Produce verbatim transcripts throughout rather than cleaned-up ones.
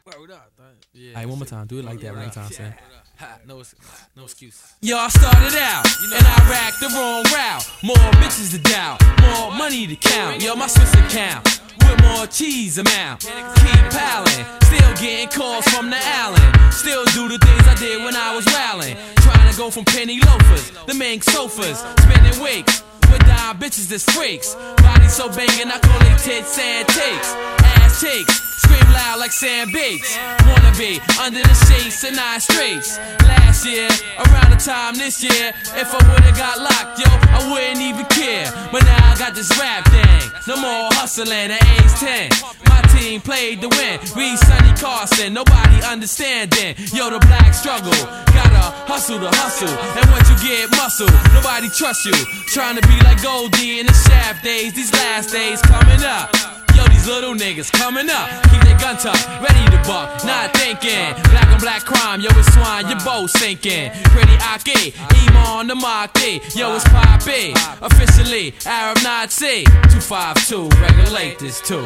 Word up, yeah. Alright, one more time. Do it like that one more time, son. No, no excuse. Yo, I started out, and I racked the wrong route. More bitches to doubt, more money to count. Yo, my Swiss account with more cheese amount. Keep piling, still getting calls from the Allen. Still do the things I did when I was wildin'. Trying to go from penny loafers to mink sofas, spinning wigs with dime bitches that's freaks. Body so bangin', I call it tits and takes. Ass takes. Scream loud like Sam Bates. Wanna be under the shades and nine straights. Last year, around the time this year, if I would've got locked, yo, I wouldn't even care. But now I got this rap thing. No more hustling at age ten. My team played to win. Reed, Sonny Carson, nobody understanding. Yo, the black struggle. Gotta hustle to hustle. And once you get muscle, nobody trusts you. Trying to be like Goldie in the Shaft days. These last days coming up. Yo, these little niggas coming up. Keep their gun tucked, ready to buck, not thinking. Black on black crime, yo, it's swine, you both sinking. Pretty Aki, Iman the Maki. Yo, it's Poppy, officially Arab Nazi. two five two, regulate this too.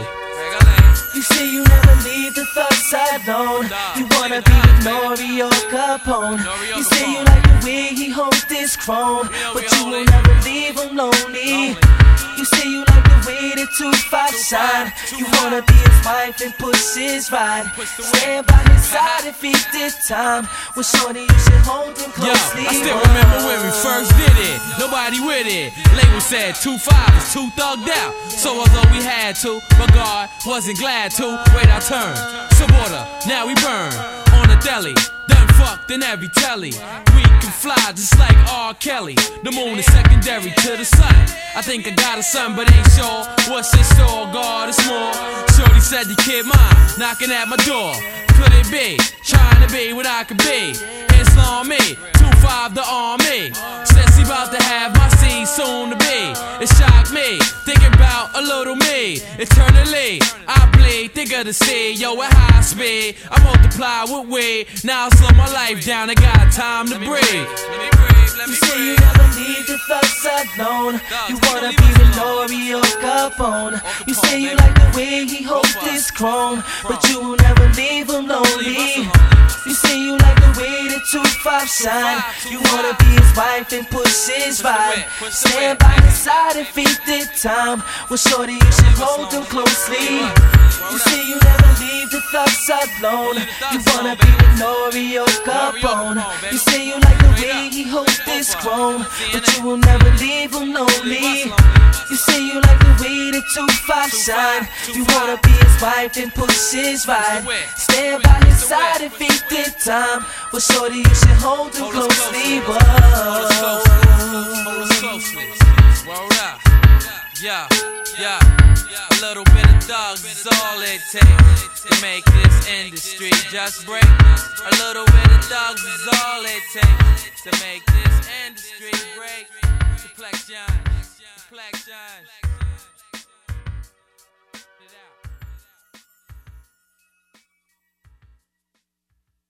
You say you never leave the thug side alone. You wanna be with Nori or Capone. You say you like the way he holds this chrome, but you will never leave him lonely. You say you like the way the two five shine. You wanna be his wife and push his ride. Stand by his side if he did time. Well, shorty, you should hold him closely. Yo, I still remember when we first did it. Nobody with it. Label said two five is too thugged out. So although we had to, but God wasn't glad to. Wait our turn. Suborder, now we burn on the deli. Done fucked in every telly. We can fly just like R. Kelly. The moon is secondary to the sun. I think I got a son, but ain't sure what's in store. God, it's more. Shorty said the kid mine, knocking at my door. Could it be? Trying to be what I could be. Islam me, two five the army. Says he about to have my seed soon to be. It shocked me, thinking about a little me. Eternally, I bleed, think of the sea. Yo, at high speed, I multiply with weed. Now I slow my life down, I got time to breathe. You say you never leave the thug side alone. You wanna be with Nori or Capone. You say you like the way he holds this chrome, but you will never leave him lonely. You say you like the way the two five shine. You wanna be his wife and push his ride. Stand by his side if he did time. Well, shorty, you should hold him closely. You say you never leave the thug side alone. You wanna be with Nori or Capone. You say you like the way he holds this chrome, but you will never leave him lonely. You say you like the way the two five shine. You wanna be his wife and push his ride. Stand by his side if he did time. Well, shorty, you should hold him closely. Whoa. Hold us closely. Word up. Yeah, yeah. A little bit of thugs is all it takes to make this industry just break. A little bit of thugs is all it takes to make this industry break. Complexion, complexion.